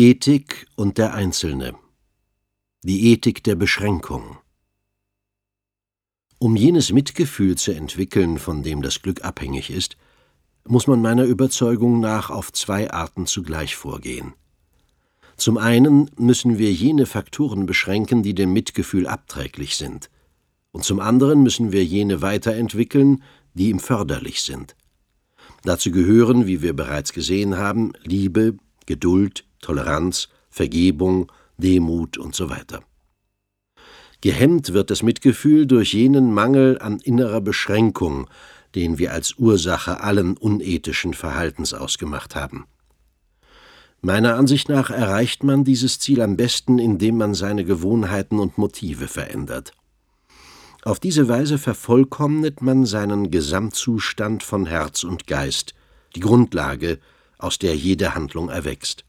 Ethik und der Einzelne. Die Ethik der Beschränkung. Um jenes Mitgefühl zu entwickeln, von dem das Glück abhängig ist, muss man meiner Überzeugung nach auf zwei Arten zugleich vorgehen. Zum einen müssen wir jene Faktoren beschränken, die dem Mitgefühl abträglich sind, und zum anderen müssen wir jene weiterentwickeln, die ihm förderlich sind. Dazu gehören, wie wir bereits gesehen haben, Liebe, Geduld, Toleranz, Vergebung, Demut usw. Gehemmt wird das Mitgefühl durch jenen Mangel an innerer Beschränkung, den wir als Ursache allen unethischen Verhaltens ausgemacht haben. Meiner Ansicht nach erreicht man dieses Ziel am besten, indem man seine Gewohnheiten und Motive verändert. Auf diese Weise vervollkommnet man seinen Gesamtzustand von Herz und Geist, die Grundlage, aus der jede Handlung erwächst.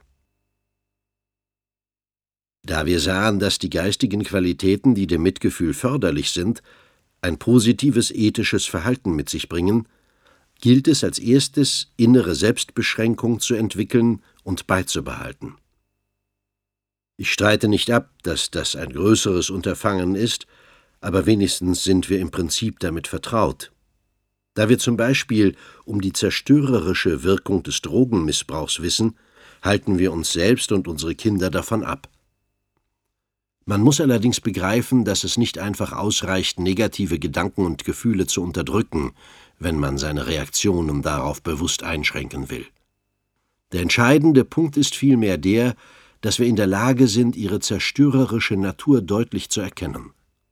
Da wir sahen, dass die geistigen Qualitäten, die dem Mitgefühl förderlich sind, ein positives ethisches Verhalten mit sich bringen, gilt es als erstes, innere Selbstbeschränkung zu entwickeln und beizubehalten. Ich streite nicht ab, dass das ein größeres Unterfangen ist, aber wenigstens sind wir im Prinzip damit vertraut. Da wir zum Beispiel um die zerstörerische Wirkung des Drogenmissbrauchs wissen, halten wir uns selbst und unsere Kinder davon ab. Man muss allerdings begreifen, dass es nicht einfach ausreicht, negative Gedanken und Gefühle zu unterdrücken, wenn man seine Reaktionen darauf bewusst einschränken will. Der entscheidende Punkt ist vielmehr der, dass wir in der Lage sind, ihre zerstörerische Natur deutlich zu erkennen.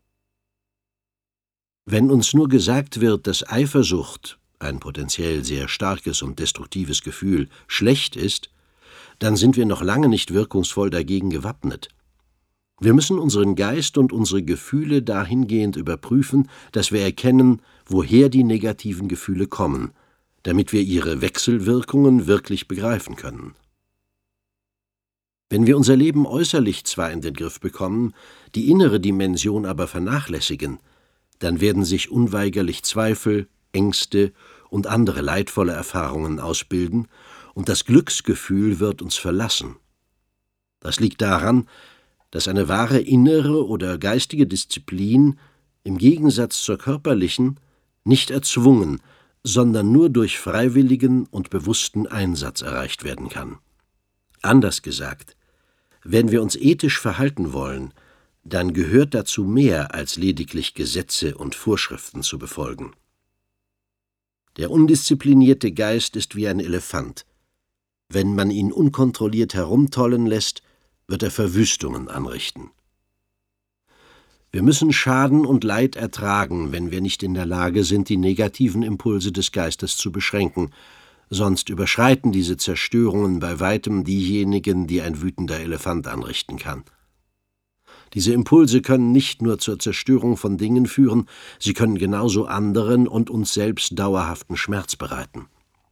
Wenn uns nur gesagt wird, dass Eifersucht, ein potenziell sehr starkes und destruktives Gefühl, schlecht ist, dann sind wir noch lange nicht wirkungsvoll dagegen gewappnet. Wir müssen unseren Geist und unsere Gefühle dahingehend überprüfen, dass wir erkennen, woher die negativen Gefühle kommen, damit wir ihre Wechselwirkungen wirklich begreifen können. Wenn wir unser Leben äußerlich zwar in den Griff bekommen, die innere Dimension aber vernachlässigen, dann werden sich unweigerlich Zweifel, Ängste und andere leidvolle Erfahrungen ausbilden, und das Glücksgefühl wird uns verlassen. Das liegt daran, dass eine wahre innere oder geistige Disziplin im Gegensatz zur körperlichen nicht erzwungen, sondern nur durch freiwilligen und bewussten Einsatz erreicht werden kann. Anders gesagt, wenn wir uns ethisch verhalten wollen, dann gehört dazu mehr als lediglich Gesetze und Vorschriften zu befolgen. Der undisziplinierte Geist ist wie ein Elefant. Wenn man ihn unkontrolliert herumtollen lässt, wird er Verwüstungen anrichten. Wir müssen Schaden und Leid ertragen, wenn wir nicht in der Lage sind, die negativen Impulse des Geistes zu beschränken, sonst überschreiten diese Zerstörungen bei weitem diejenigen, die ein wütender Elefant anrichten kann. Diese Impulse können nicht nur zur Zerstörung von Dingen führen, sie können genauso anderen und uns selbst dauerhaften Schmerz bereiten.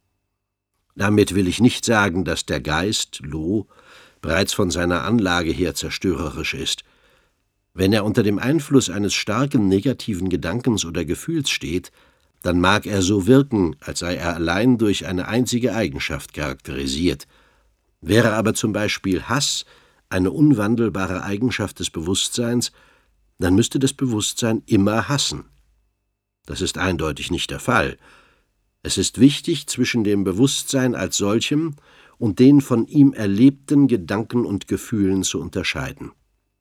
Damit will ich nicht sagen, dass der Geist, Lo, bereits von seiner Anlage her zerstörerisch ist. Wenn er unter dem Einfluss eines starken negativen Gedankens oder Gefühls steht, dann mag er so wirken, als sei er allein durch eine einzige Eigenschaft charakterisiert. Wäre aber zum Beispiel Hass eine unwandelbare Eigenschaft des Bewusstseins, dann müsste das Bewusstsein immer hassen. Das ist eindeutig nicht der Fall. Es ist wichtig, zwischen dem Bewusstsein als solchem und den von ihm erlebten Gedanken und Gefühlen zu unterscheiden.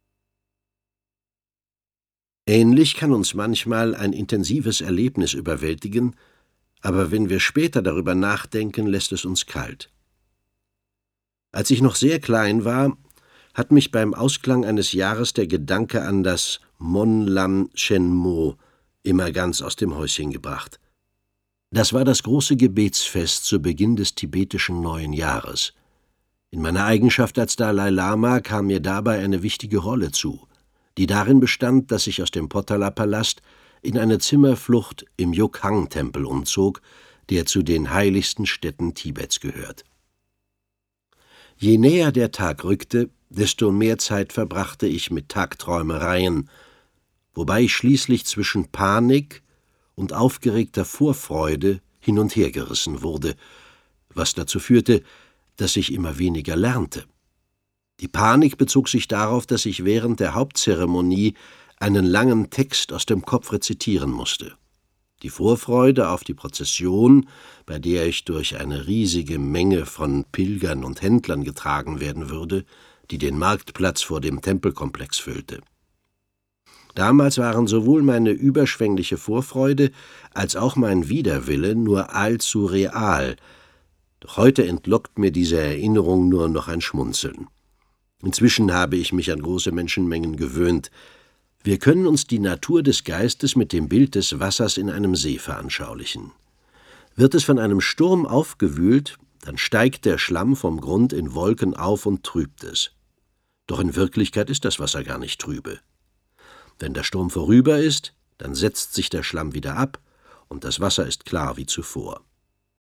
Ähnlich kann uns manchmal ein intensives Erlebnis überwältigen, aber wenn wir später darüber nachdenken, lässt es uns kalt. Als ich noch sehr klein war, hat mich beim Ausklang eines Jahres der Gedanke an das Mon Lam Chen Mo immer ganz aus dem Häuschen gebracht. Das war das große Gebetsfest zu Beginn des tibetischen neuen Jahres. In meiner Eigenschaft als Dalai Lama kam mir dabei eine wichtige Rolle zu, die darin bestand, dass ich aus dem Potala-Palast in eine Zimmerflucht im Yokhang-Tempel umzog, der zu den heiligsten Stätten Tibets gehört. Je näher der Tag rückte, desto mehr Zeit verbrachte ich mit Tagträumereien, wobei ich schließlich zwischen Panik und aufgeregter Vorfreude hin und her gerissen wurde, was dazu führte, dass ich immer weniger lernte. Die Panik bezog sich darauf, dass ich während der Hauptzeremonie einen langen Text aus dem Kopf rezitieren musste. Die Vorfreude auf die Prozession, bei der ich durch eine riesige Menge von Pilgern und Händlern getragen werden würde, die den Marktplatz vor dem Tempelkomplex füllte. Damals waren sowohl meine überschwängliche Vorfreude als auch mein Widerwille nur allzu real, doch heute entlockt mir diese Erinnerung nur noch ein Schmunzeln. Inzwischen habe ich mich an große Menschenmengen gewöhnt. Wir können uns die Natur des Geistes mit dem Bild des Wassers in einem See veranschaulichen. Wird es von einem Sturm aufgewühlt, dann steigt der Schlamm vom Grund in Wolken auf und trübt es. Doch in Wirklichkeit ist das Wasser gar nicht trübe. Wenn der Sturm vorüber ist, dann setzt sich der Schlamm wieder ab und das Wasser ist klar wie zuvor.